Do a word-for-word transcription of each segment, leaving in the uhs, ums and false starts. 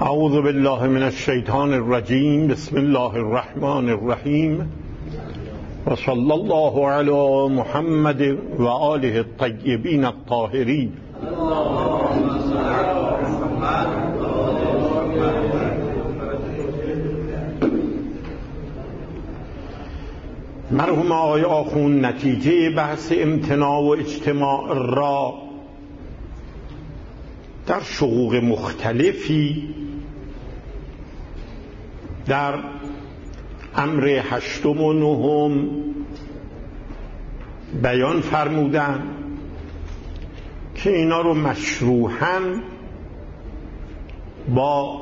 اعوذ بالله من الشیطان الرجیم. بسم الله الرحمن الرحیم و صلی الله علی محمد و آله الطیبین الطاهرین. مرحوم آقای آخوند نتیجه بحث امتناع و اجتماع را در شقوق مختلفی در امر هشتم و نهم بیان فرمودن که اینا رو مشروحاً با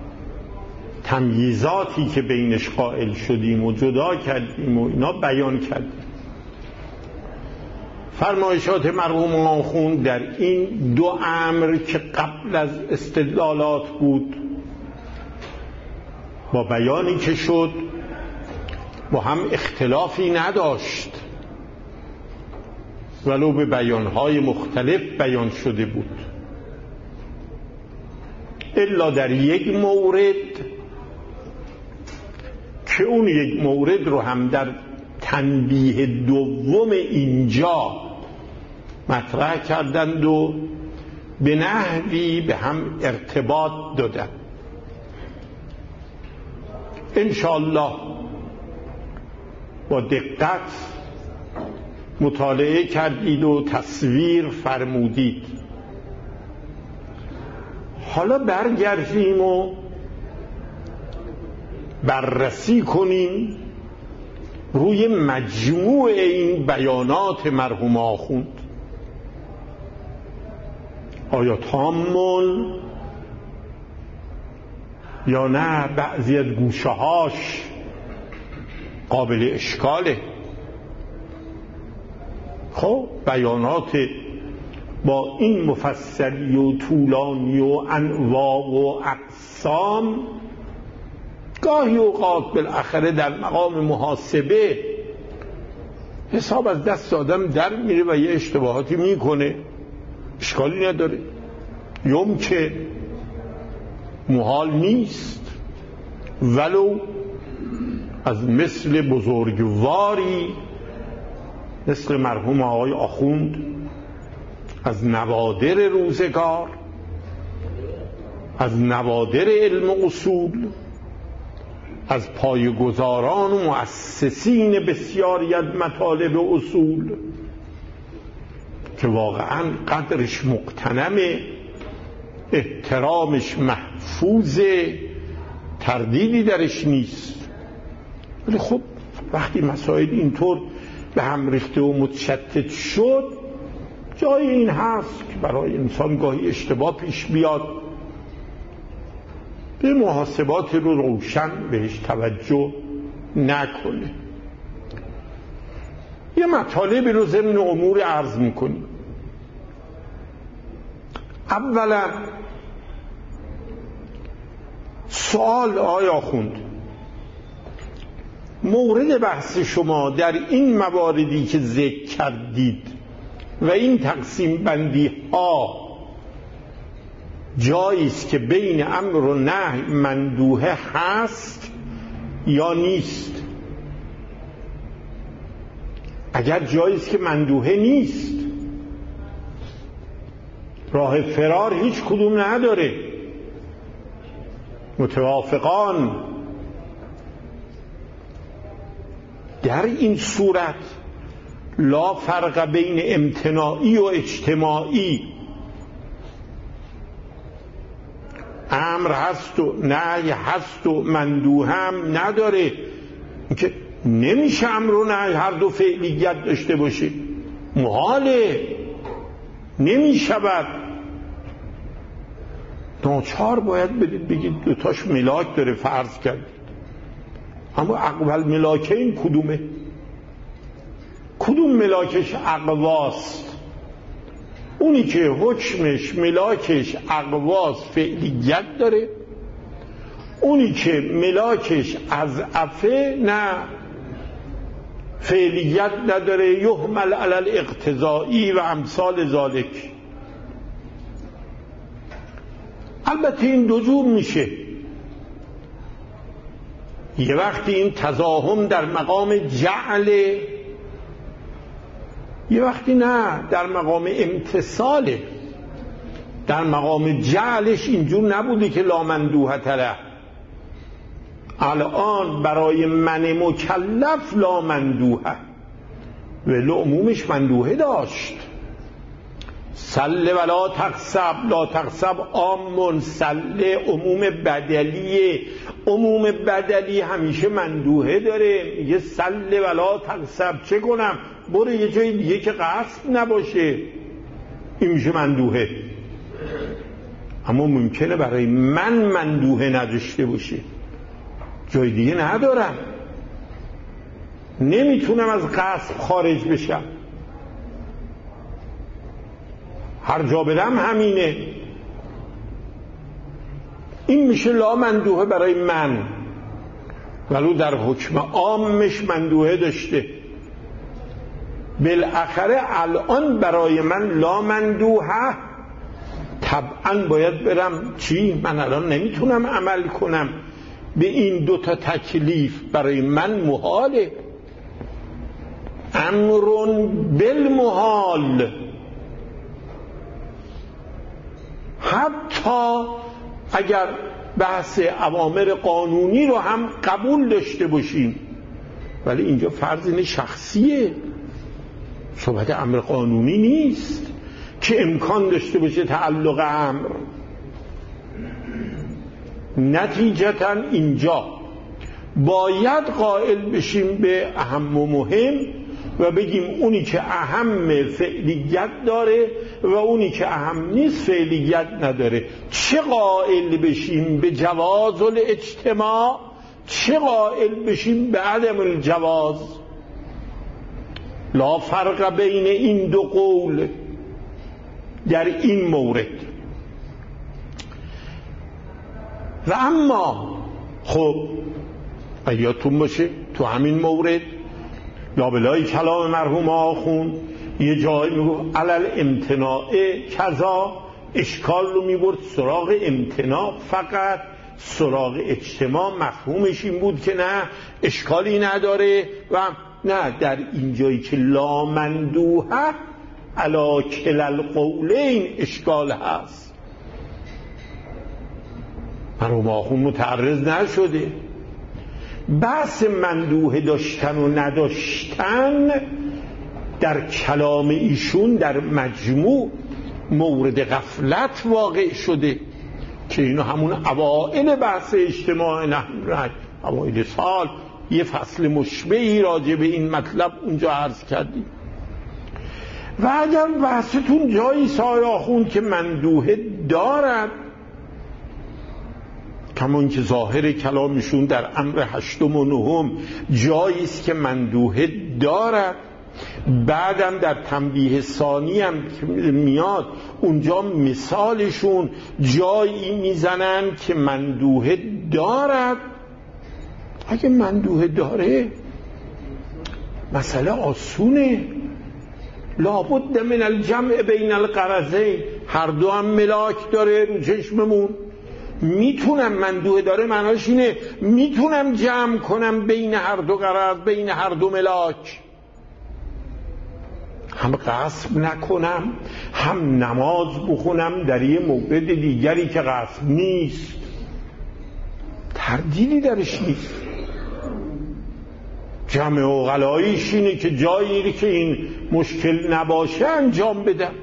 تمییزاتی که بینش قائل شدیم و جدا کردیم و اینا بیان کردیم. فرمایشات مرحوم آخوند در این دو امر که قبل از استدلالات بود با بیانی که شد با هم اختلافی نداشت، ولو به بیانهای مختلف بیان شده بود، الا در یک مورد که اون یک مورد رو هم در تنبیه دوم اینجا مطرح کردند و به نحوی به هم ارتباط دادند. انشاءالله با دقت مطالعه کردید و تصویر فرمودید. حالا برگردیم و بررسی کنیم روی مجموع این بیانات مرحوم آخوند. آیا تامون یا نه بعضی از گوشه هاش قابل اشکاله؟ خب بیانات با این مفصلی و طولانی و انواع و اقسام گاهی اوقات بالاخره در مقام محاسبه حساب از دست آدم در میره و یه اشتباهاتی میکنه، اشکالی نداره، یوم که محال نیست، ولو از مثل بزرگواری مثل مرحوم آقای آخوند از نوادر روزگار، از نوادر علم اصول، از پایه‌گذاران و مؤسسین بسیاری از مطالب اصول که واقعا قدرش مقتنمه، احترامش محفوظه، تردیدی درش نیست. ولی خب وقتی مسائل اینطور به هم ریخته و متشتت شد، جای این هست که برای انسان گاهی اشتباه پیش بیاد، به محاسبات رو روشن بهش توجه نکنه. یه مطالبی رو ضمن امور عرض میکنیم. اولا سوال آقای آخوند، مورد بحث شما در این مواردی که ذکر کردید و این تقسیم بندی ها جایی است که بین امر و نهی مندوحه هست یا نیست؟ اگر جایی است که مندوحه نیست، راه فرار هیچ کدوم نداره، متوافقان، در این صورت لا فرق بین امتناعی و اجتماعی، امر هست و نهی هست و مندوح هم نداره، که نمیشه امر و نهی هر دو فعلیت داشته باشه، محاله، نمیشود. ناچار باید بدید بگید دوتاش ملاک داره، فرض کرد، اما اقوال ملاکه این کدومه؟ کدوم ملاکش اقواست؟ اونی که حکمش ملاکش اقواس فعلیت داره، اونی که ملاکش از عفه نه فعلیت نداره، یحمل علی الاقتضائی و امثال ذالک. البته این دو جور میشه، یه وقتی این تزاحم در مقام جعل، یه وقتی نه در مقام امتصاله. در مقام جعلش اینجور نبوده که لا مندوحه تره، الان برای من مکلف لا مندوحه، ولی عمومش مندوحه داشت. سل ولا تقصب، لا تقصب عامون، سل عموم بدلیه، عموم بدلی همیشه مندوحه داره. میگه سل ولا تقصب، چه کنم؟ برو یه جای دیگه که قصد نباشه، این میشه مندوحه. اما ممکنه برای من مندوحه نداشته باشه، جای دیگه ندارم، نمیتونم از قصد خارج بشم، هر جا بدم همینه. این میشه لا مندوحه برای من، ولو در حکم عامش مندوحه داشته. بالاخره الان برای من لا مندوحه، طبعا باید برم چی؟ من الان نمیتونم عمل کنم به این دوتا تکلیف، برای من محاله. امرون بالمحال، حتی اگر بحث اوامر قانونی رو هم قبول داشته باشیم، ولی اینجا فرض این شخصیه، صحبت امر قانونی نیست که امکان داشته باشه تعلق امر. نتیجتا اینجا باید قائل بشیم به اهم و مهم و بگیم اونی که اهم فعلیت داره و اونی که اهم نیست فعلیت نداره. چه قائل بشیم به جواز الاجتماع، چه قائل بشیم به عدم الجواز. لا فرق بین این دو قول در این مورد. و اما خب یادتون باشه تو همین مورد لابلای کلام مرحوم آخوند یه جایی میگفت علل امتناع کذا، اشکال رو میبرد سراغ امتناع، فقط سراغ اجتماع مفهومش این بود که نه اشکالی نداره. و نه، در این جایی که لا مندوحه علی کلا القولین اشکال هست. مرحوم آخوند متعرض نشده. بحث مندوحه داشتن و نداشتن در کلام ایشون در مجموع مورد غفلت واقع شده که اینو همون اوائل بحث اجتماع نهر اوائل سال یه فصل مشبهی راجع به این مطلب اونجا عرض کردیم. و اگر بحثتون جایی سایه آخوند که مندوحه دارد، کمان که ظاهر کلامشون در امر هشتم و نهم جایی است که مندوحه دارد، بعدم در تنبیه ثانی هم که میاد اونجا مثالشون جایی میزنن که مندوحه دارد. اگه مندوحه داره مسئله آسونه، لابد من الجمع بین الغرضین، هر دو هم ملاک داره رو چشممون. میتونم مندوحه داره معناش اینه میتونم جمع کنم بین هر دو غرض، بین هر دو ملاک، هم غصب نکنم هم نماز بخونم در یه مورد دیگری که غصب نیست، تردیدی درش نیست. جمع عقلاییش اینه که جایی که این مشکل نباشه انجام بدم.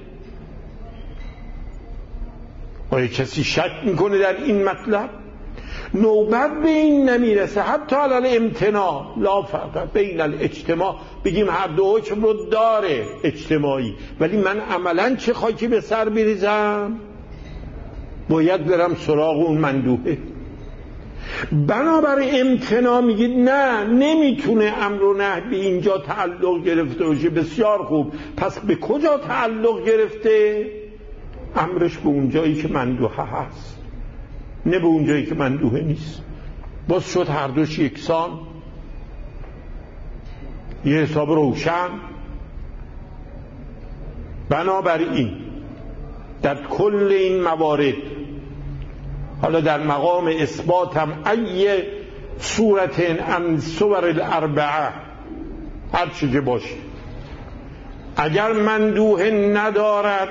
آیا کسی شک میکنه در این مطلب؟ نوبت به این نمیرسه حتی علال امتناع لا فرق بین الاجتماع، بگیم هر دو حکم رو داره اجتماعی، ولی من عملا چه خاکی به سر بریزم؟ باید برم سراغ اون مندوحه. بنابراین امتناع میگید نه، نمیتونه امر و نهی به اینجا تعلق گرفته باشه. بسیار خوب، پس به کجا تعلق گرفته؟ امرش به اون جایی که مندوحه هست، نه به اون جایی که مندوحه نیست. باز شد هر دوش یکسان، یه حساب روشن. بنابراین در کل این موارد حالا در مقام اثباتم ای صورت ان صور الاربعه هر چی که باشه، اگر مندوحه ندارد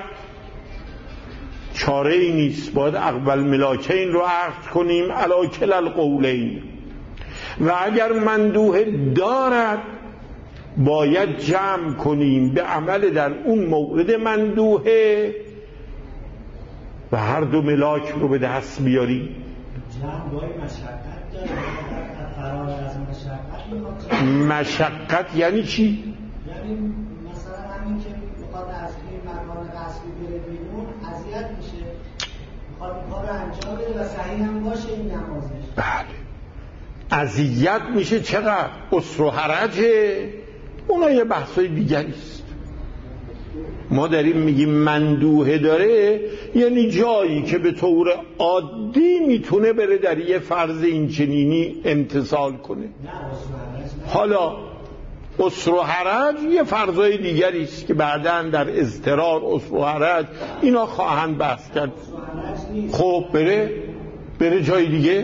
چاره ای نیست، باید اقبل ملاکین رو عقد کنیم علی کل القولین، و اگر مندوحه دارد باید جمع کنیم به عمل در اون مورد مندوحه و هر دو ملاک رو به دست بیاریم. جمع باید مشقت داره، فرار از مشقت میخواد. مشقت یعنی چی؟ یعنی مثلا همین که میخواد از این مکان قصبی بره بیرون اذیت میشه، میخواد این کار رو انجام بده و صحیح هم باشه این نمازش. بله اذیت میشه، چقدر اسر و حرجه، اونا یه بحثای دیگری است. ما داریم میگیم مندوحه داره یعنی جایی که به طور عادی میتونه بره در یه فرض اینچنینی امتثال کنه. حالا اسر و حرج یه فرضای دیگری است که بعداً در اضطرار اسر و حرج اینا خواهند بحث کرد. خب بره بره جای دیگه،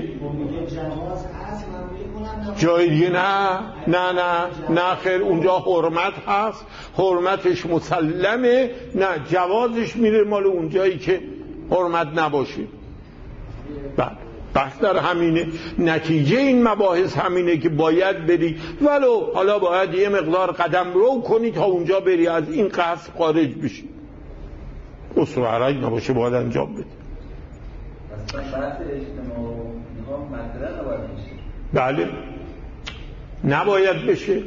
جای دیگه نه نه نه نه خیر، اونجا حرمت هست، حرمتش مسلمه، نه جوازش میره مال اونجایی که حرمت نباشه. بعد بحث در همینه، نتیجه این مباحث همینه که باید بری، ولو حالا باید یه مقدار قدم رو کنی تا اونجا بری از این قصد خارج بشی، اسر و حرج نباشه باید انجام بدی. اصلا بحث اجتماع نها مطرح نباید بشه. بله نباید بشه.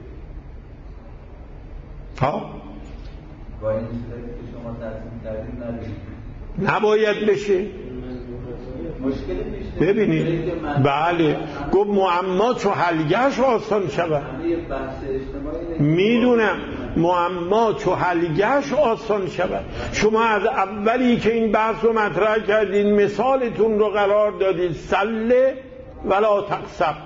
ها با این چیزایی که شما تصمیم کردید ندارید نباید بشه. مشکل پیش ببینید بله گفت معما چو حلگش آسان شود. میدونم معما چو حلگش آسان شود. شما از اولی که این بحث رو مطرح کردین مثالتون رو قرار دادید سله ولا تقصب،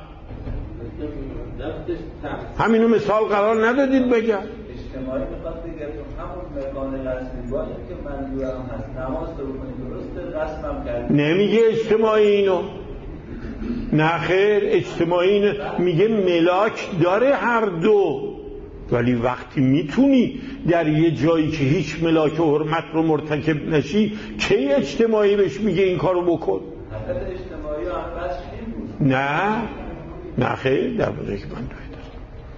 همینو مثال قرار ندادید بگم. اجتماعی میخواد بگه همون مکان رسمی باشه که منظورم هست نماز رو کنید درسته رسمم کردید. نمیگه اجتماعی اینو، نه خیر، اجتماعی اینو میگه ملاک داره هر دو، ولی وقتی میتونی در یه جایی که هیچ ملاک و حرمت رو مرتکب نشی کی اجتماعی بهش میگه این کارو بکن؟ حتی اجتماعی و هم بس بود. نه نه خیر، در بوده که من دوی دارم.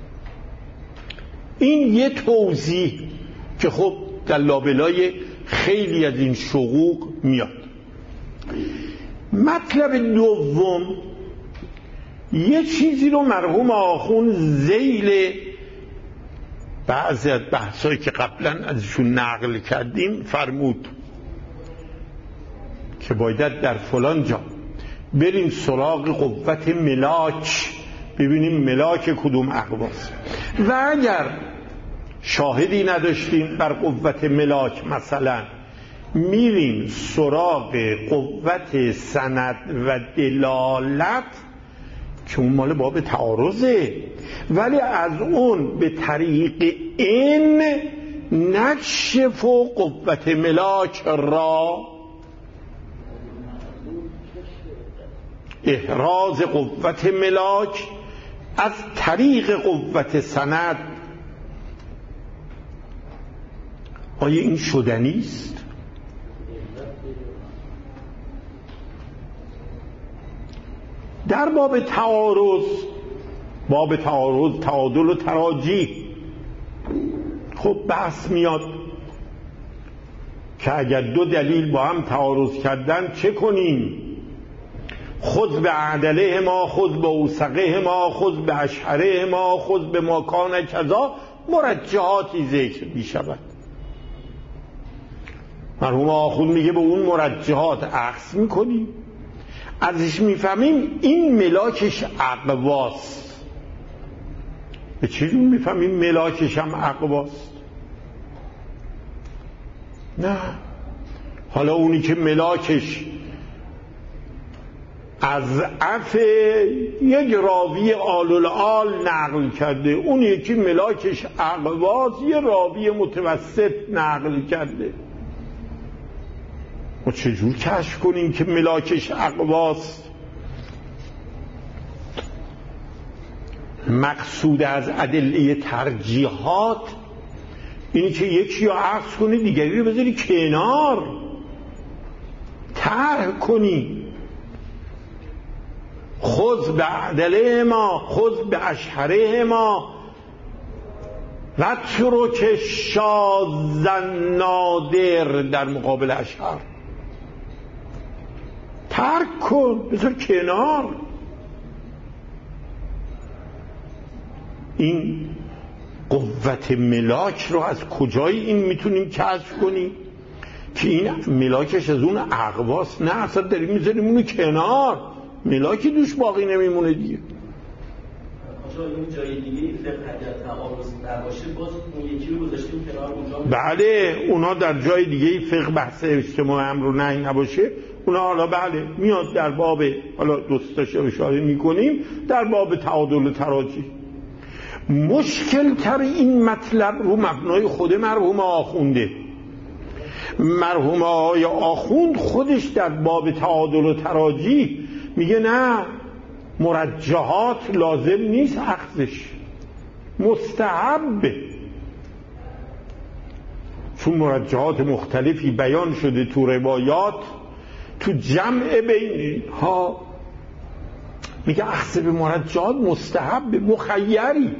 این یه توضیح که خب در لابلای خیلی از این شقوق میاد. مطلب دوم، یه چیزی رو مرحوم آخون ذیل بعضی از بحثایی که قبلا ازشون نقل کردیم فرمود که باید در فلان جا بریم سراغ قوت ملاک، ببینیم ملاک کدوم اقواس، و اگر شاهدی نداشتیم بر قوت ملاک مثلا میریم سراغ قوت سند و دلالت که اون مال باب تعارضه، ولی از اون به طریق این نکشف و قوت ملاک را، احراز قوت ملاک از طریق قوت سند. آیا این شدنی است؟ در باب تعارض، باب تعارض تعادل و تراجیح، خب بحث میاد که اگر دو دلیل با هم تعارض کردن چه کنیم؟ خود به عدله ما، خود به اوثقه ما، خود به اشهره ما، خود به مکان کذا، مرجحاتی ذکر می شود. مرحوم آخوند میگه به اون مرجحات اخذ میکنیم، ازش میفهمیم این ملاکش اقواست. به چیزی میفهمیم ملاکش هم اقواست؟ نه، حالا اونی که ملاکش از عف یک راوی آل العال نقل کرده، اون یکی ملاکش اقواست یه راوی متوسط نقل کرده، ما چجور کشف کنیم که ملاکش اقواست؟ مقصود از ادله ترجیحات اینی که یکی رو عکس کنی دیگری رو بذاری کنار، طرح کنی. خذ به ادله ما، خذ به اشهره ما و ترک شاذ نادر در مقابل اشهر. ترک کن، بذار کنار. این قوت ملاک رو از کجای این میتونیم کشف کنیم که این ملاکش از اون اقواس؟ نه، اصلا داریم میذاریم اونو کنار، ملاکی دوش باقی نمیمونه دیگه. آجا این جای دیگه فقه اگر تعارض نباشه باز اون یکی رو گذاشتیم کنار اونجا. بله، اونا در جای دیگه فقه بحث اجتماع امر و نهی نباشه، اونا حالا بله میاد در باب، حالا دوستاش اشاره میکنیم، در باب تعادل و تراجی. مشکل تر این مطلب رو مبنای خود مرحوم آخونده. مرحوم آقای آخوند خودش در باب تعادل و تراجی میگه نه، مرجحات لازم نیست اخذش، مستحبه، چون مرجحات مختلفی بیان شده تو روایات، تو جمع بین ها میگه اخذ به مرجحات مستحبه، مخیری.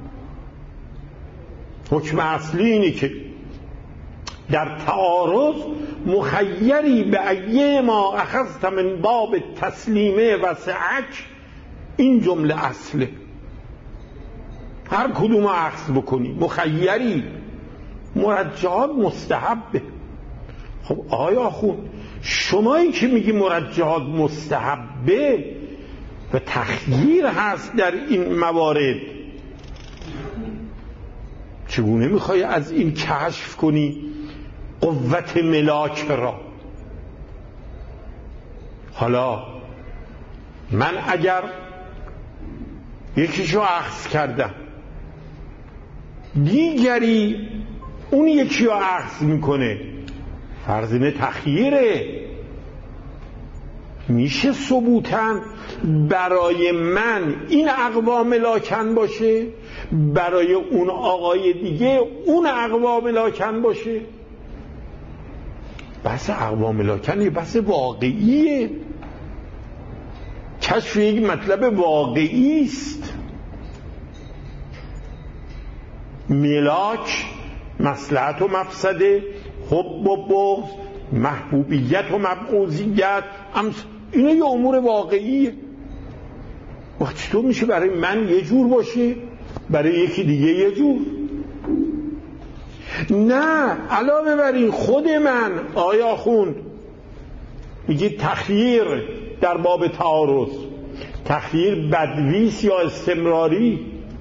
حکم اصلی اینه که در تعارض مخیری به ایه ما اخذت من باب تسلیمه و سعک، این جمله اصله، هر کدوم اخذ بکنی مخیری، مرجحات مستحبه. خب آیا خود شمایی که میگی مرجحات مستحبه و تخییر هست در این موارد، چگونه میخوای از این کشف کنی قوت ملاک را؟ حالا من اگر یکیشو اخذ کردم، دیگری اون یکی رو اخذ میکنه، فرض اینه تخییره، میشه ثبوتاً برای من این اقوا ملاکن باشه، برای اون آقای دیگه اون اقوا ملاکن باشه؟ بحث اقوا ملاکن یه بحث واقعیه، کشف یک مطلب واقعی است. ملاک مصلحت و مفسده، حب و بغض، محبوبیت و مبغوضیت، اینا یه امور واقعیه. وقتی تو میشه برای من یه جور باشه، برای یکی دیگه یه جور؟ نه، علاوه بر این خود من آیا خوند میگه تخییر در باب تعارض، تخییر بدویس یا استمراری؟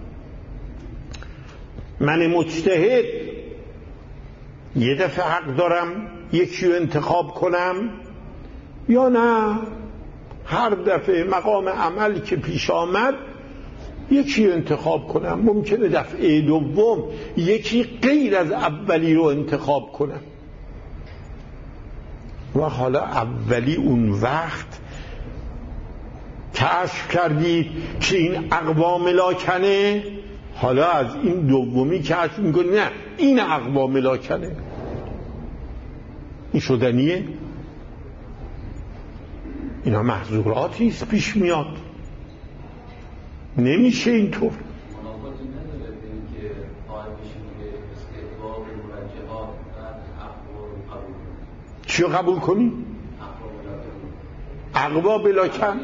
من مجتهد یه دفعه حق دارم یکی رو انتخاب کنم یا نه هر دفعه مقام عملی که پیش آمد یکی رو انتخاب کنم؟ ممکنه دفعه دوم یکی غیر از اولی رو انتخاب کنم. و حالا اولی اون وقت کشف کردید که این اقوا ملاکنه، حالا از این دومی کشف میکنی نه این اقوا ملاکنه. این شدنیه؟ اینا محظوراتی است پیش میاد، نمیشه اینطور. چی قبول کنی؟ اقوا بلاکن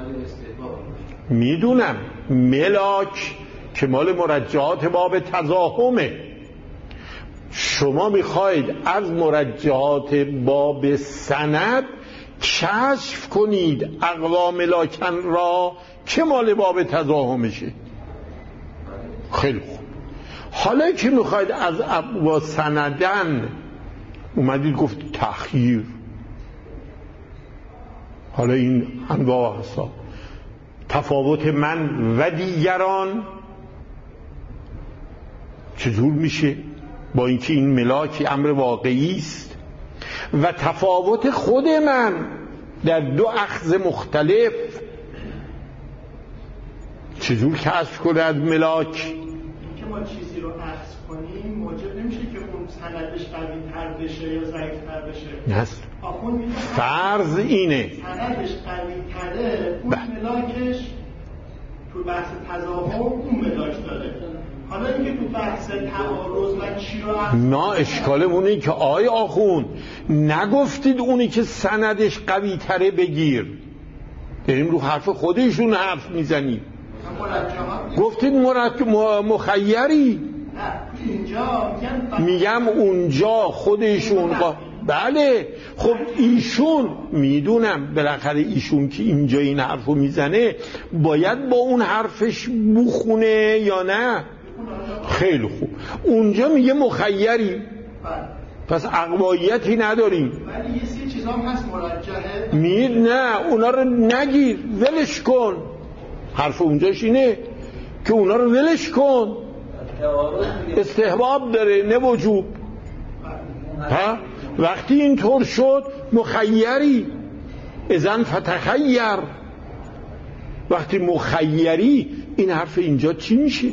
میدونم، ملاک که مال مرجحات باب تزاحمه. شما میخواید از مرجحات باب سند کشف کنید اقوا ملاکن را که مال باب تزاحمشه. خیلی خوب، حالا که میخواید از اقوا سندن اومدید گفت تخییر، حالا این انواع حساب تفاوت من و دیگران چجور میشه با اینکه این ملاک امر واقعی است و تفاوت خود من در دو اخذ مختلف چجور کشف کنه از ملاک؟ که ما چیزی رو اخذ کنیم موجب نمیشه که اون سندش قوی تر بشه یا ضعیف تر بشه. نست. فرض اینه سندش قوی تره، اون ملاکش تو بحث تظاهر اون ملاک داره. حالا اینکه تو بحث تعارض من چی رو اخذ ما اشکالمون اینه که آی آخون نگفتید اونی که سندش قوی تره بگیر، داریم رو حرف خودشون حرف میزنیم. گفتید مرکب مخیری. اینجا میگم اونجا خودشون قا... بله خب ایشون میدونم بالاخره ایشون که اینجا این حرفو میزنه باید با اون حرفش بخونه یا نه؟ خیلی خوب. اونجا میگه مخیری، پس اقوایتی نداریم. ولی یه سری چیزا هم هست مرجحه. مید نه اونا رو نگیر، ولش کن. حرف اونجاش اینه که اونا رو ولش کن، استحباب داره نه وجوب. ها وقتی اینطور شد مخیری، اذن فتخیر. وقتی مخیری این حرف اینجا چی میشه؟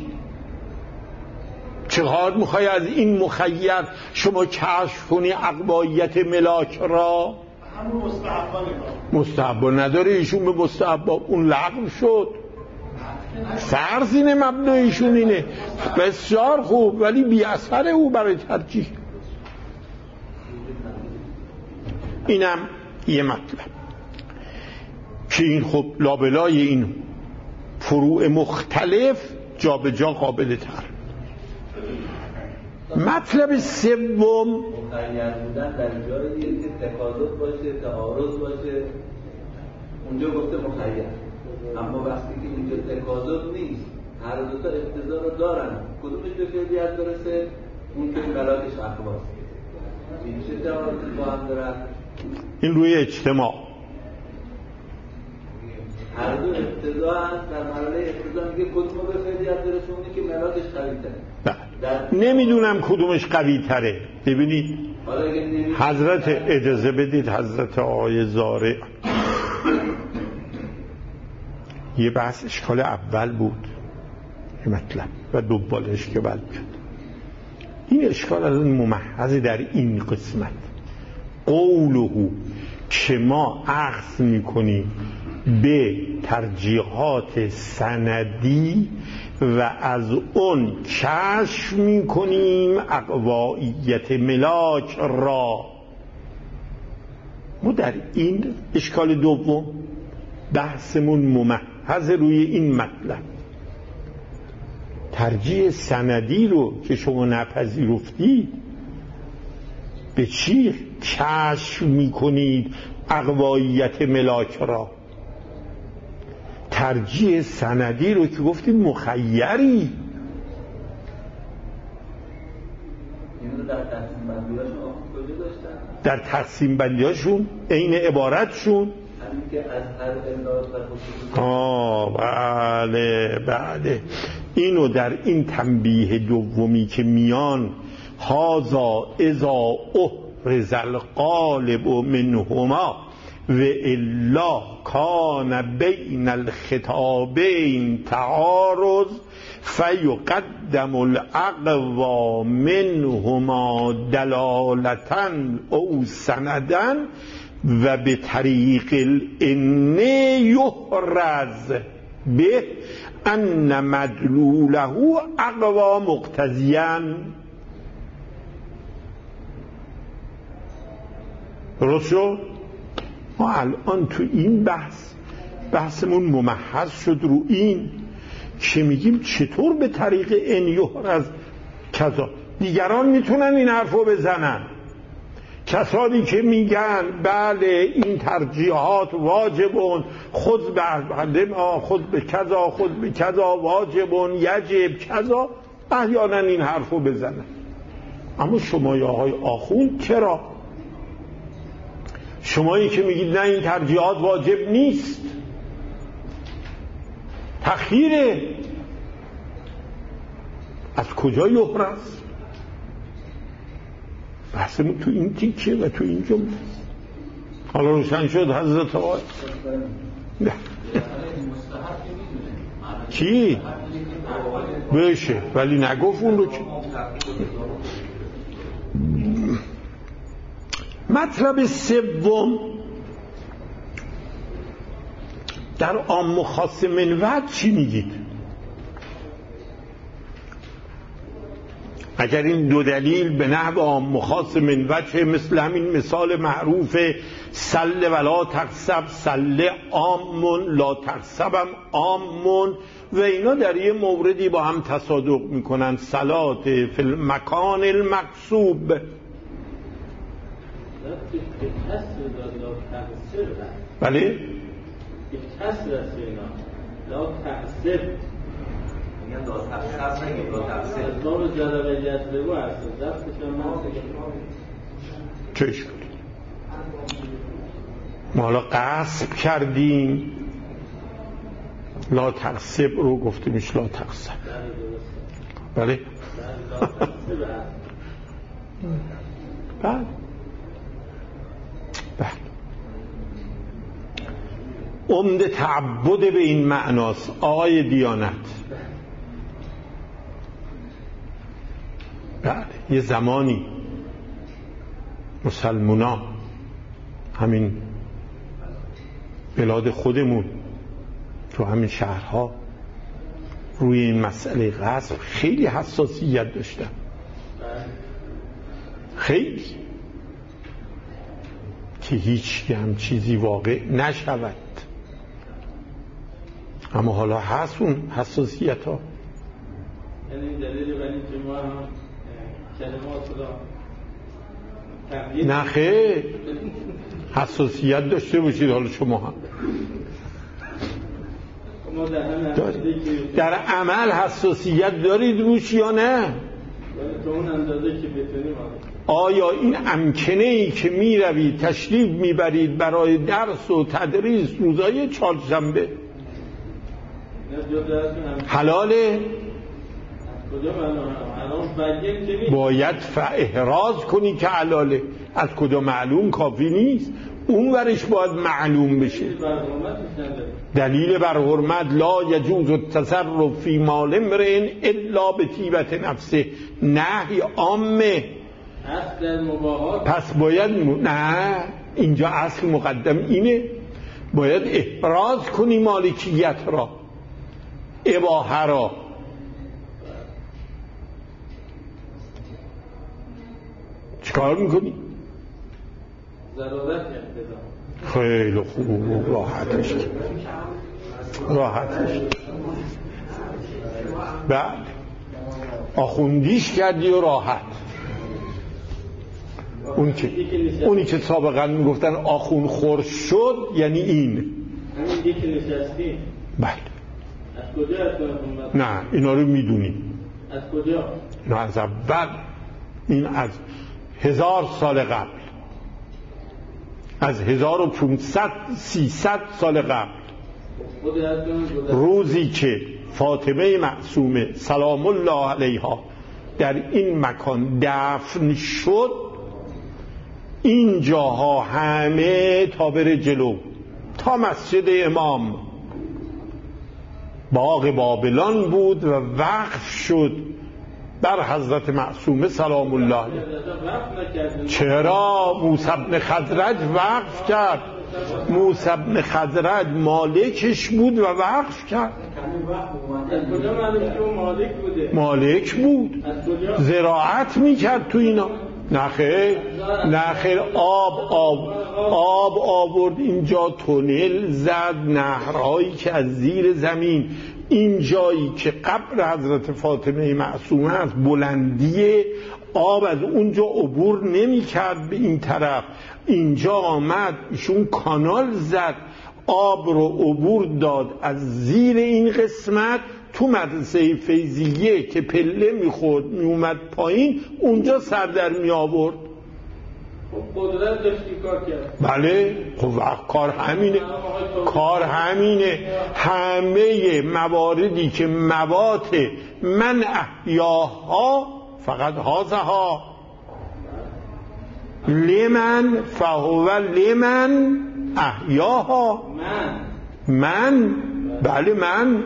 چقدر میخوای از این مخیر شما کشف کنی اقوایت ملاک را؟ همون مستحبا مستحبا نداره، ایشون به مستحبا اون لغو شد. فرض اینه مبنایشون اینه. بسیار خوب، ولی بی اثر او برای ترجیح. اینم یه مطلب که این خب لابلای این فروع مختلف جا به جا قابل تر. مطلب سوم مخیر بودن در جایی که تکاذب باشه، تعارض باشه، اونجا گفته مخیر. اما وقتی که اینجا تکاذب نیست، هر دو تا اقتضا رو دارن، کدومش به فعلیت برسه؟ اون که ملاکش اخواست. این چه تعارضی با هم دارن؟ این روی اجتماع هر دو اقتضا هست. در مرحله اقتضا میگه کدوم به فعلیت برسه؟ اونی که ملاکش قوی تره. نمیدونم کدومش قوی تره. ببینید حضرت اجازه بدید حضرت آقای زارع یه بحث اشکال اول بود این مطلب و دوبالش که بل کرد. این اشکال از اون ممحض در این قسمت قوله که ما اخذ میکنیم به ترجیحات سندی و از اون کشف میکنیم اقوایت ملاک را. ما در این اشکال دوم بحثمون ممحض روی این مطلب. ترجیح سندی رو که شما نپذیرفتید به چی کشف میکنید اقوایت ملاک را؟ ترجیح سندی رو که گفتید مخیری. اینو در تقسیم بندیاشون کجا داشتن؟ در تقسیم بندیاشون عین عبارتشون همین که از هر املاک و خصوصی. آه بله بله. اینو در این تنبیه دومی که میان هازا اذا احرز القالب منهما و الا کان بین الخطابین تعارض فیقدم الاقوى منهما دلالتا او سندا و به طریق الان یحرز به ان مدلوله اقوى مقتضیا. درست شد؟ ما الان تو این بحث بحثمون ممحض شد رو این که میگیم چطور به طریق ان یحرز کذا. دیگران میتونن این حرفو بزنن، کسانی که میگن بله این ترجیحات واجبون خود به خود به کذا خود به کذا واجبون یجب کذا، احیانا این حرفو بزنن. اما شما یا آقای آخوند چرا؟ شمایی که میگید نه این ترجیحات واجب نیست، تخییره، از کجا یحرز؟ بحثمون تو این تیکه و تو این جمله. حالا روشن شد حضرت آقای؟ نه کی؟ بشه ولی نگفت اون رو که. مطلب سوم در عام و خاص منوعت چی میگید؟ اگر این دو دلیل به نحو عام و خاص منوعت مثل همین مثال معروف سل ولا تقصب، سل عامون لا تقصبم عامون و اینا در یه موردی با هم تصادق میکنن، صلات فی المکان المقصوب. بله؟ لا تقصب میگن لا تقصب نگیم لا تقصب اسباب جلبه جذبه هست دستش ما چه اشکالی؟ ما حالا قصب کردیم لا تقصب رو گفتیمش لا تقصب. بله؟ بله بله عمده تعبد به این معناست آقای دیانت. بله یه زمانی مسلمونا همین بلاد خودمون تو همین شهرها روی این مسئله غصب خیلی حساسیت داشتن، خیلی، که هیچ هم چیزی واقع نشود. اما حالا هست اون حساسیت ها. یعنی دلیلی بر این که ما هم کلمات رو نه خیر حساسیت داشته باشید. حالا شما هم در عمل حساسیت دارید روش یا نه؟ تو اون اندازه که بتونیم. آیا این امکنه ای که می روید تشریف می برید برای درس و تدریس روزای چهارشنبه حلاله؟ باید احراز کنی که حلاله. از کجا معلوم کافی نیست، اون ورش باید معلوم بشه. دلیل بر حرمت لا یجوز التصرف فی مال امرئ الا بطیبت نفسه، نهی عامه. پس باید م... نه اینجا اصل مقدم اینه، باید احراز کنی مالکیت را، اباحه را. چیکار میکنی؟ ضرورت خیلی خوب، راحتش راحتش بعد آخوندیش کردی و راحت. اون که اونی که سابقا میگفتن آخون خورش شد یعنی این. همین دیگه نشستی؟ بله. از کجا هستن؟ نه اینا رو میدونیم. از کجا؟ اینا از اول، این از هزار سال قبل، از هزار و پونصد سیصد سال قبل، روزی که فاطمه معصومه سلام الله علیها در این مکان دفن شد، این جاها همه تا بره جلو تا مسجد امام باغ بابلان بود و وقف شد بر حضرت معصومه سلام الله علیه. چرا؟ موسی بن خزرج وقف کرد. موسی بن خزرج مالکش بود و وقف کرد. مالک بود، زراعت میکرد تو اینا. نخیر نخیر آب آب آب آورد اینجا، تونل زد، نهرهایی که از زیر زمین، این جایی که قبر حضرت فاطمه معصومه است بلندیه، آب از اونجا عبور نمی کرد به این طرف، اینجا آمد ایشون کانال زد، آب رو عبور داد از زیر این قسمت تو مدرسه فیضیه که پله میخورد میومد پایین، اونجا سر در می آورد. قدرت داشتی کار کرد. بله خب کار همینه، کار همینه. همه مواردی که موات من احیاها فقط هازها، لمن فهو لمن احیاها. من من بله من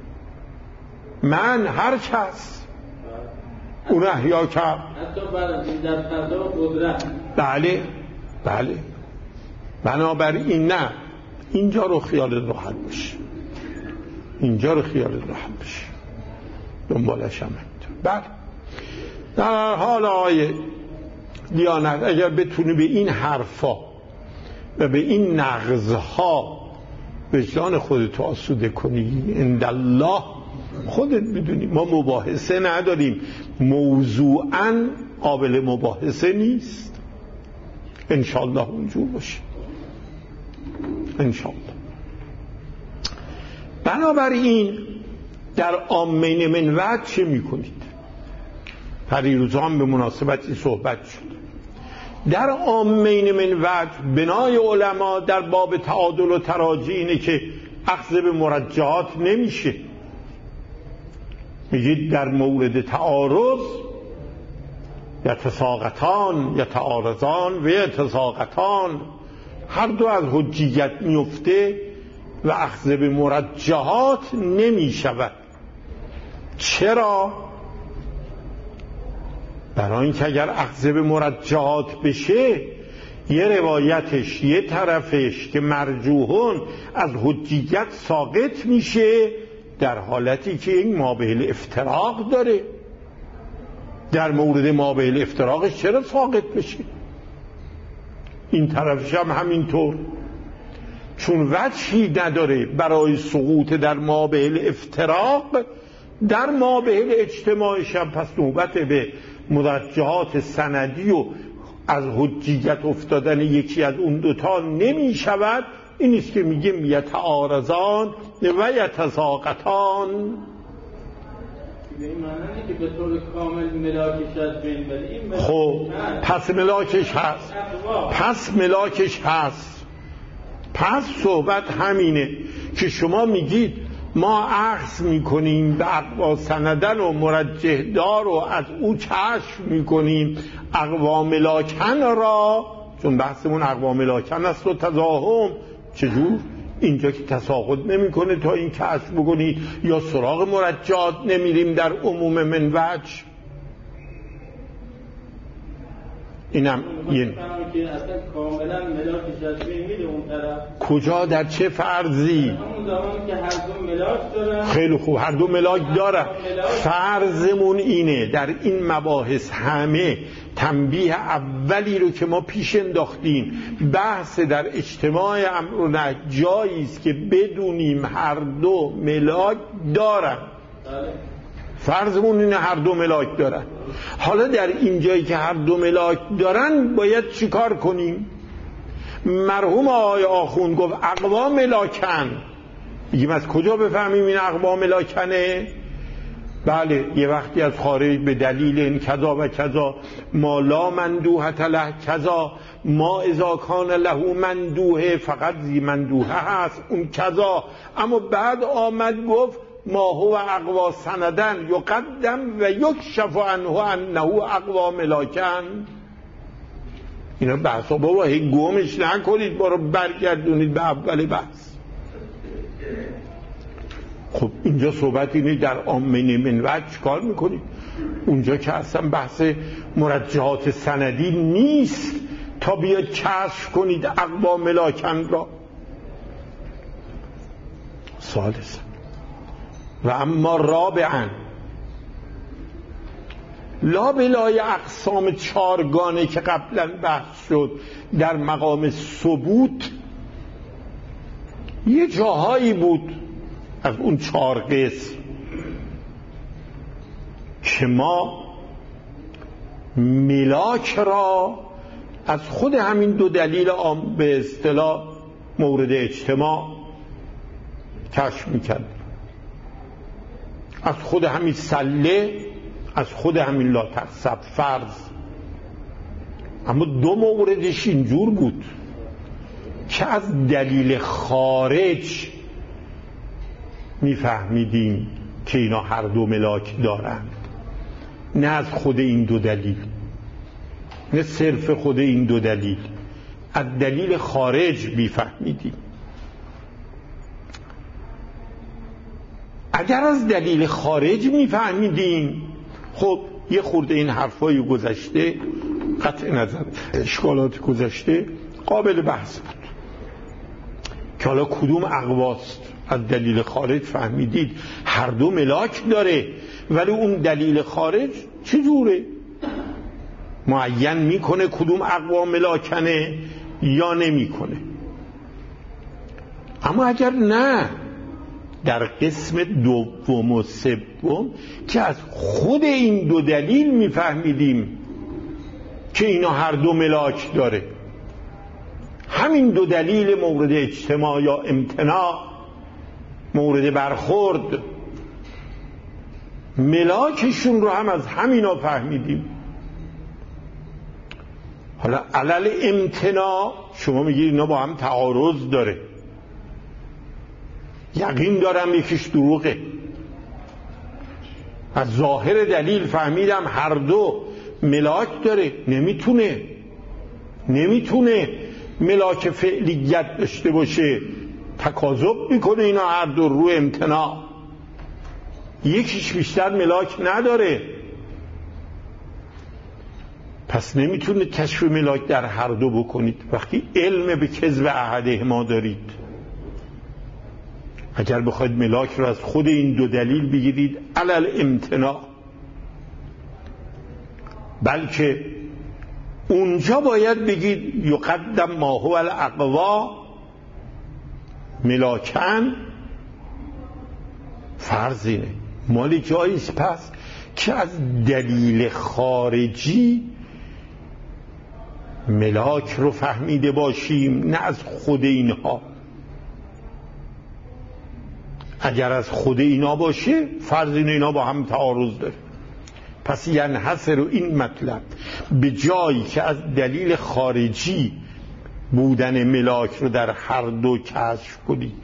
من هر کس اون احیا کرد. حتی بعد این در فضا و قدرت. بله بله. بنابراین نه، اینجا رو خیال راحت بشه، اینجا رو خیال راحت بشه، دنبالش هم بله. در حال آقای دیانت اگر بتونی به این حرفا و به این نغزها وجدان خودت آسوده کنی، اندالله خودت بدونی ما مباحثه نداریم، موضوعاً قابل مباحثه نیست. انشالله اونجور باشه، انشالله. بنابراین در آمین من وعد چه میکنید؟ پریروزان به مناسبت این صحبت شد. در آمین من وعد بنای علما در باب تعادل و تراجی اینه که اخذ به مرجحات نمیشه. میگید در مورد تعارض یتساقطان یتعارضان و یتساقطان، هر دو از حجیت میفته و اخذ به مرجحات نمی شود. چرا؟ برای اینکه اگر اخذ به مرجحات بشه یه روایتش یه طرفش که مرجوحون از حجیت ساقط میشه، در حالتی که این مابعل افتراق داره. در مورد مابعل افتراقش چرا ساقط بشه؟ این طرفش هم همینطور، چون وجهی نداره برای سقوط در مابعل افتراق، در مابعل اجتماعش هم پس نوبت به مرجحات سندی و از حجیت افتادن یکی از اون دوتا نمی شود. این است که میگیم یتعارضان و یتساقطان. به این معنی که به طور کامل ملاکش از بین بره. خب پس ملاکش هست، پس ملاکش هست. پس صحبت همینه که شما میگید ما اخذ میکنیم به اقوا سندن و مرجح دار و از او کشف میکنیم اقوا ملاکن را، چون بحثمون اقوا ملاکن است و تضاهم. چجور؟ اینجا که تساقط نمیکنه تا این کشف بکنید، یا سراغ مرجحات نمیریم در عموم من وجه. اینم یه کاملا ملاکش از بین میره اون طرف. کجا در چه فرضی؟ همون زمانی که هر دو ملاک دارن. خیلی خوب، هر دو ملاک دارن. فرضمون اینه در این مباحث همه تنبیه اولی رو که ما پیش انداختیم، بحث در اجتماع امر و نهی جایی است که بدونیم هر دو ملاک دارن. فرضمون اینه هر دو ملاک دارن. حالا در این جایی که هر دو ملاک دارن باید چیکار کنیم؟ مرحوم آقای آخوند گفت اقوا ملاکن. بگیم از کجا بفهمیم این اقوا ملاکنه؟ بله، یه وقتی از خارج به دلیل این کذا و کذا، ما لا مندوحة له کذا، ما اذا کان له مندوحه فقط زی مندوحه هست اون کذا. اما بعد آمد گفت ما هو اقوا سندن یقدم و یکشف عنه انه اقوا ملاکن. اینا بحثا بابا هی گمش نکنید، برو برگردونید به اول بحث. خب اینجا صحبت اینه در آمین من وجه کار میکنید. اونجا که اصلا بحث مرجحات سندی نیست تا بیاد کشف کنید اقوا ملاکن را. ثالثا و اما رابعا لا بلای اقسام چارگانه که قبلا بحث شد در مقام ثبوت، یه جاهایی بود از اون چهار قسم که ما ملاک را از خود همین دو دلیل عام به اصطلاح مورد اجتماع کشف میکرد، از خود همین سله، از خود همین لا تحسب فرض. اما دو موردش اینجور بود که از دلیل خارج میفهمیدیم که اینا هر دو ملاک دارند، نه از خود این دو دلیل. نه صرف خود این دو دلیل، از دلیل خارج بیفهمیدیم. اگر از دلیل خارج میفهمیدیم خب یه خورده این حرفای گذشته، قطع نظر اشکالات گذشته قابل بحث بود که حالا کدوم اقواست. از دلیل خارج فهمیدید هر دو ملاک داره، ولی اون دلیل خارج چجوره؟ معین میکنه کدوم اقوا ملاکنه یا نمیکنه. اما اگر نه، در قسم دوم و سوم که از خود این دو دلیل میفهمیدیم که اینا هر دو ملاک داره، همین دو دلیل مورد اجتماع یا امتناع، مورد برخورد، ملاکشون رو هم از همینا فهمیدیم. حالا علل امتناع شما میگید اینا با هم تعارض داره، یقین دارم یکیش دروغه. از ظاهر دلیل فهمیدم هر دو ملاک داره. نمیتونه نمیتونه ملاک فعلیت داشته باشه، تکاذب میکنه اینا هر دو رو امتناع. یکیش بیشتر ملاک نداره، پس نمیتونه کشف ملاک در هر دو بکنید وقتی علم به کذب احدهما دارید. اگر بخواید ملاک رو از خود این دو دلیل بگیرید علل امتناع، بلکه اونجا باید بگید یقدم ما هو الاقوا ملاکن. فرض اینه مال جاییست پس که از دلیل خارجی ملاک رو فهمیده باشیم، نه از خود اینها. اگر از خود اینا باشه فرض اینه اینا با هم تعارض داره. پس ینحصر رو این مطلب به جایی که از دلیل خارجی بودن ملاک رو در هر دو کشف کنید.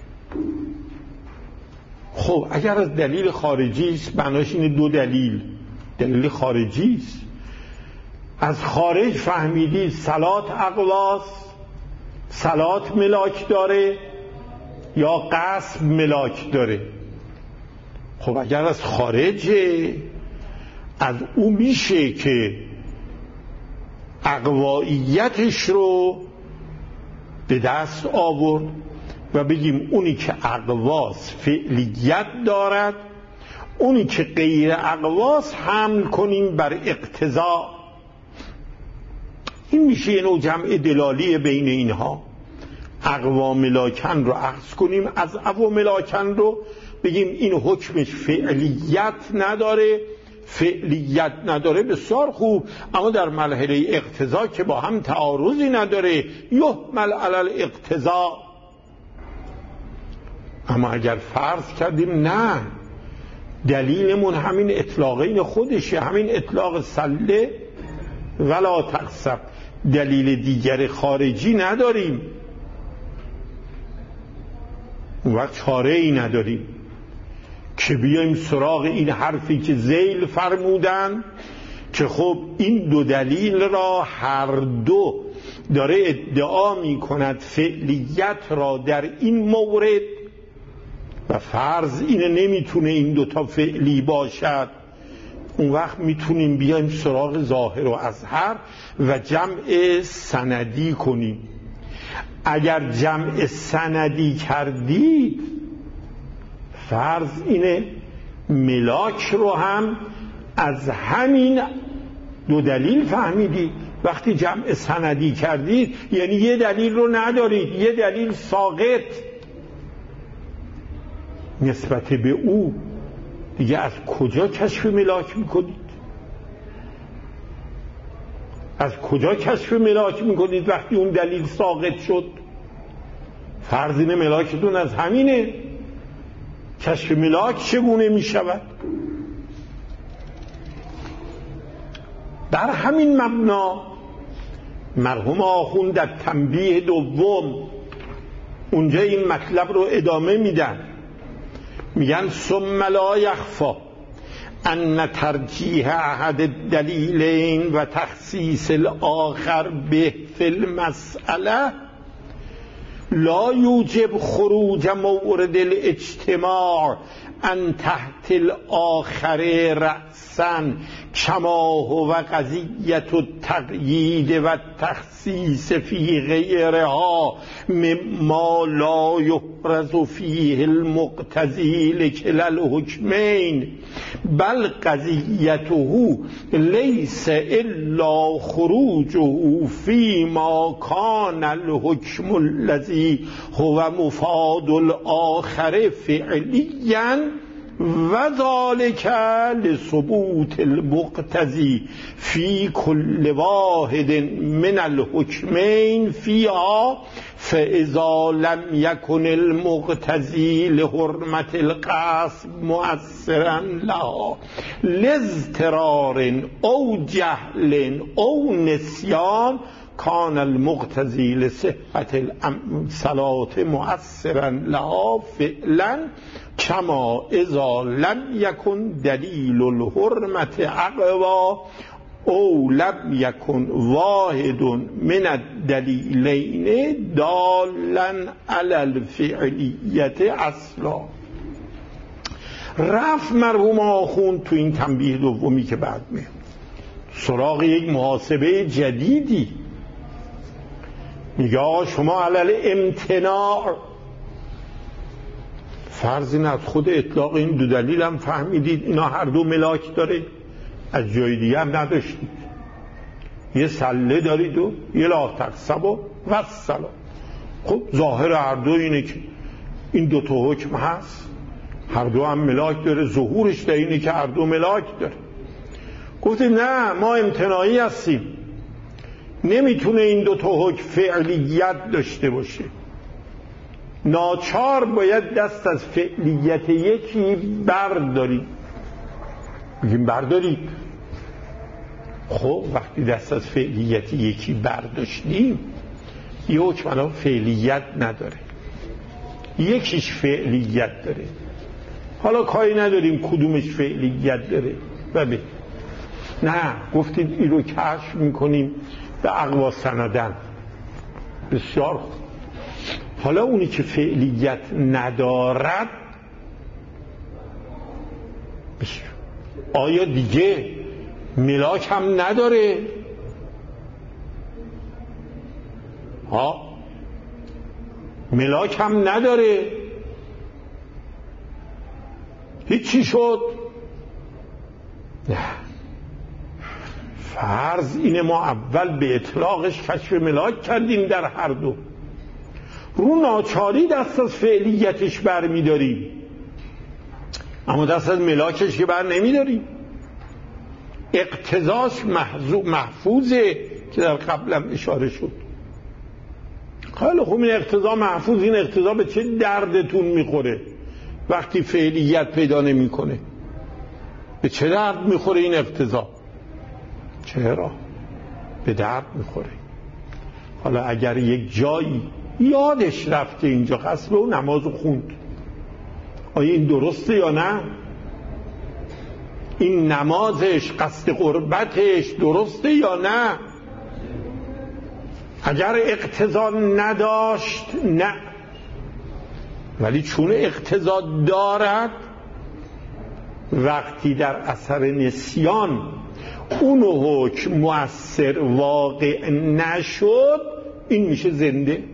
خب اگر از دلیل خارجی است معناش اینه دو دلیل دلیل خارجی است. از خارج فهمیدید صلات اقواس، صلات ملاک داره یا قصب ملاک داره. خب اگر از خارجه، از او میشه که اقواییتش رو به دست آورد و بگیم اونی که اقواس فعلیت دارد، اونی که غیر اقواس حمل کنیم بر اقتضا. این میشه یه نوع جمع دلالی بین اینها. اقوا ملاکن رو اخذ کنیم، از اقوا ملاکن رو بگیم این حکمش فعلیت نداره. فعلیت نداره بسیار خوب، اما در مرحله اقتضا که با هم تعارضی نداره، یحمل علی الاقتضا. اما اگر فرض کردیم نه، دلیلمون همین اطلاقین خودشه، همین اطلاق سله ولا تقصب، دلیل دیگر خارجی نداریم، اون وقت چاره ای نداریم که بیایم سراغ این حرفی که ذیل فرمودن که خب این دو دلیل را هر دو داره ادعا می کند فعلیت را در این مورد و فرض اینه نمیتونه این دوتا فعلی باشد. اون وقت میتونیم بیایم سراغ ظاهر و اظهر و جمع سندی کنیم. اگر جمع سندی کردید فرض اینه ملاک رو هم از همین دو دلیل فهمیدید. وقتی جمع سندی کردید یعنی یه دلیل رو ندارید، یه دلیل ساقط نسبت به او. دیگه از کجا کشف ملاک میکنید؟ از کجا کشف ملاک میکنید وقتی اون دلیل ساقط شد؟ فرض اینه ملاکتون از همینه. کشف ملاک چگونه میشود؟ در همین مبنا مرحوم آخوند در تنبیه دوم اونجا این مطلب رو ادامه میدن، میگن ثم لا یخفا ان ترجیح احد الدلیلین و تخصیص الاخر به فی المسئله لا یوجب خروج مورد الاجتماع ان تحت الاخر رأسا کما هو قضیت التقیید و التخصیص فی غیرها مما لا یحرز فیه المقتضی لکلا الحکمین بل قضیته لیس الا خروجه فیما کان الحکم الذی هو مفاد الاخر فعلیا و ذالک لثبوت المقتضی فی کل واحد من الحکمین فیها فاذا لم یکن المقتضی لحرمت القصد مؤثرا لها لاضطرار او جهل او نسیان کان المقتضی لصحت الصلاة مؤثرا لها فعلا کما اذا لم یکن دلیل الحرمت اقوا او لم یکن واحد من الدلیلین دالا علی الفعلیت اصلا. رفت مرحوم آخوند تو این تنبیه دومی که بعد میاد سراغ یک محاسبه جدیدی، میگه آقا شما علل امتناع فرض این از خود اطلاق این دو دلیل هم فهمیدید اینا هر دو ملاک داره، از جای دیگه هم نداشتید، یه سله دارید و یه لا تقسم و وصلا. خب ظاهر هر دو اینه که این دو تا حکم هست، هر دو هم ملاک داره، ظهورش در اینه که هر دو ملاک داره. گفتید نه ما امتناعی هستیم، نمیتونه این دو تا حکم فعلیت داشته باشه، ناچار باید دست از فعلیت یکی بردارید. بگیم بردارید. خب وقتی دست از فعلیت یکی برداشتیم یه حکم الان فعلیت نداره، یکیش فعلیت داره، حالا کاری نداریم کدومش فعلیت داره. بله نه گفتید این رو کشف میکنیم به اقوا سندن. بسیار خوب. حالا اونی که فعلیت ندارد آیا دیگه ملاک هم نداره؟ ها ملاک هم نداره، هیچی شد؟ نه. فرض اینه ما اول به اطلاقش کشف ملاک کردیم در هر دو، رو ناچاری دست از فعلیتش بر میداریم، اما دست از ملاکش که بر نمیداریم. اقتضاش محفوظه که در قبلم اشاره شد. خیلی خوب، این اقتضا محفوظ، این اقتضا به چه دردتون میخوره وقتی فعلیت پیدا نمیکنه؟ به چه درد میخوره این اقتضا؟ چرا؟ به درد میخوره. حالا اگر یک جایی یادش رفته اینجا قصد و نماز خوند، آیا این درسته یا نه؟ این نمازش قصد قربتش درسته یا نه؟ اگر اقتضا نداشت نه، ولی چون اقتضا دارد وقتی در اثر نسیان اون حکم مؤثر واقع نشد این میشه زنده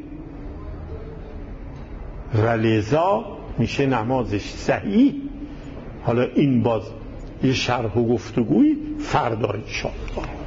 و لذا میشه نمازش صحیح. حالا این باز یه شرح و گفتگوی فردا انشاءالله.